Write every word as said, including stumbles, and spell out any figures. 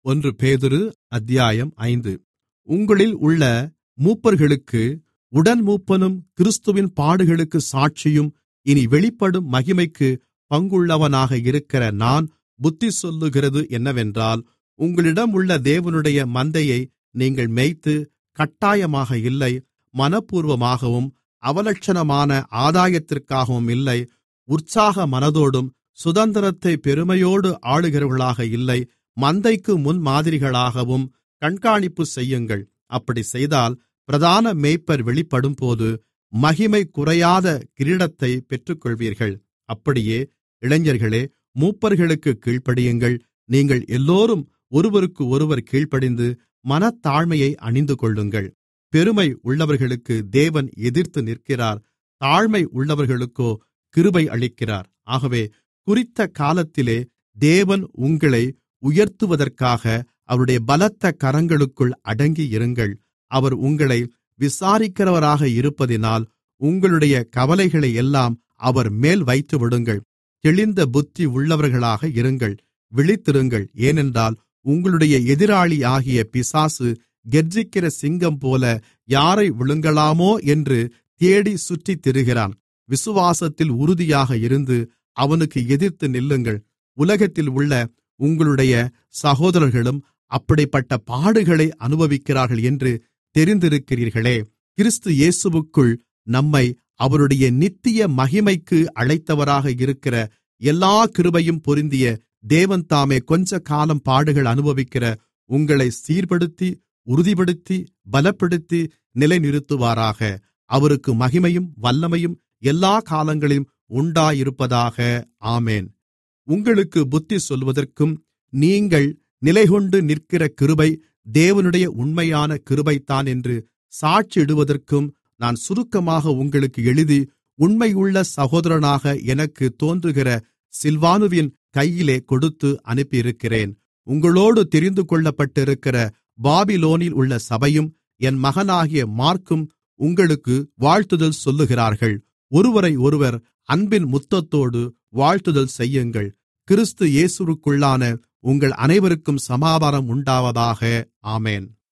ஒன்று பேதுரு அத்தியாயம் ஐந்து. உங்களில் உள்ள மூப்பர்களுக்கு உடன்மூப்பனும் கிறிஸ்துவின் பாடுகளுக்கு சாட்சியும் இனி வெளிப்படும் மகிமைக்கு பங்குள்ளவனாக இருக்கிற நான் புத்தி சொல்லுகிறது என்னவென்றால், உங்களிடம் உள்ள தேவனுடைய மந்தையை நீங்கள் மேய்த்து கட்டாயமாக இல்லை, மனப்பூர்வமாகவும் அவலட்சணமான ஆதாயத்திற்காகவும் இல்லை, உற்சாக மனதோடும் சுதந்திரத்தை பெருமையோடு ஆளுகிறவர்களாக இல்லை, மந்தைக்கு முன்மாதிரிகளாகவும் கண்காணிப்பு செய்யுங்கள். அப்படி செய்தால் பிரதான மேய்ப்பர் வெளிப்படும்போது மகிமை குறையாத கிரீடத்தை பெற்றுக்கொள்வீர்கள். அப்படியே இளைஞர்களே, மூப்பர்களுக்கு கீழ்ப்படியுங்கள். நீங்கள் எல்லோரும் ஒருவருக்கு ஒருவர் கீழ்ப்படிந்து மனத்தாழ்மையை அணிந்து கொள்ளுங்கள். பெருமை உள்ளவர்களுக்கு தேவன் எதிர்த்து நிற்கிறார், தாழ்மை உள்ளவர்களுக்கோ கிருபை அளிக்கிறார். ஆகவே குறித்த காலத்திலே தேவன் உங்களை உயர்த்துவதற்காக அவருடைய பலத்த கரங்களுக்குள் அடங்கி இருங்கள். அவர் உங்களை விசாரிக்கிறவராக இருப்பதினால் உங்களுடைய கவலைகளை எல்லாம் அவர் மேல் வைத்துவிடுங்கள். தெளிந்த புத்தி உள்ளவர்களாக இருங்கள், விழித்திருங்கள். ஏனென்றால் உங்களுடைய எதிராளியாகிய பிசாசு கெர்ச்சிக்கிற சிங்கம்போல யாரை விழுங்கலாமோ என்று தேடி சுற்றித் திரிகிறான். விசுவாசத்தில் உறுதியாக இருந்து அவனுக்கு எதிர்த்து நில்லுங்கள். உலகத்தில் உள்ள உங்களுடைய சகோதரர்களும் அப்படிப்பட்ட பாடுகளை அனுபவிக்கிறார்கள் என்று தெரிந்திருக்கிறீர்களே. கிறிஸ்து இயேசுவுக்குள் நம்மை அவருடைய நித்திய மகிமைக்கு அழைத்தவராக இருக்கிற எல்லா கிருபையும் பொருந்திய தேவன் தாமே கொஞ்ச காலம் பாடுகள் அனுபவிக்கிற உங்களை சீர்படுத்தி உறுதிப்படுத்தி பலப்படுத்தி நிலைநிறுத்துவாராக. அவருக்கு மகிமையும் வல்லமையும் எல்லா காலங்களிலும் உண்டாயிருப்பதாக. ஆமென். உங்களுக்கு புத்தி சொல்வதற்கும் நீங்கள் நிலைகொண்டு நிற்கிற கிருபை தேவனுடைய உண்மையான கிருபைதான் என்று சாட்சியிடுவதற்கும் நான் சுருக்கமாக உங்களுக்கு எழுதி உண்மையுள்ள சகோதரனாக எனக்கு தோன்றுகிற சில்வானுவின் கையிலே கொடுத்து அனுப்பியிருக்கிறேன். உங்களோடு தெரிந்து கொள்ளப்பட்டிருக்கிற பாபிலோனில் உள்ள சபையும் என் மகனாகிய மார்க்கும் உங்களுக்கு வாழ்த்துதல் சொல்லுகிறார்கள். ஒருவரை ஒருவர் அன்பின் முத்தத்தோடு வாழ்த்துதல் செய்யுங்கள். கிறிஸ்து இயேசுவுக்குள்ளான உங்கள் அனைவருக்கும் சமாதானம் உண்டாவதாக. ஆமென்.